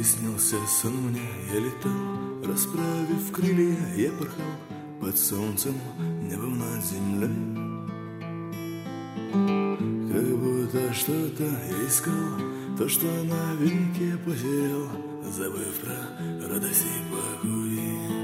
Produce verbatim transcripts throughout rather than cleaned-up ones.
Приснился сон мне, я летал, расправив крылья, я порхал под солнцем, небом над землей. Как будто что-то я искал, то, что навеки потерял, забыв про радость и покой.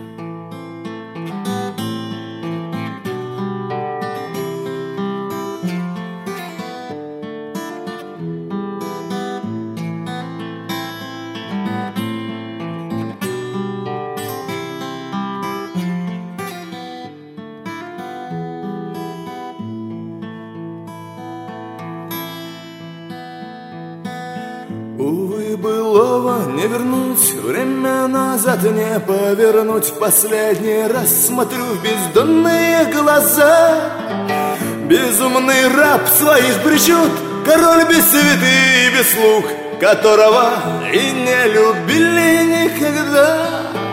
Увы, былого не вернуть, время назад не повернуть. Последний раз смотрю в бездонные глаза. Безумный раб своих причуд, король без свиты и без слуг, которого и не любили никогда.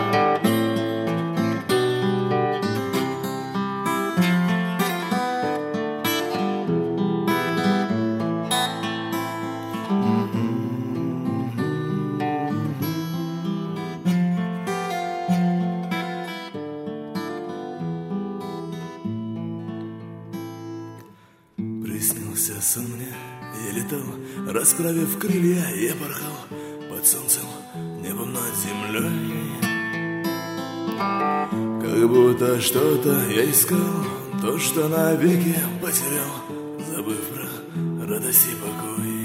Приснился сон мне, я летал, расправив крылья, я порхал под солнцем, небом над землей. Как будто что-то я искал, то, что навеки потерял, забыв про радость и покой.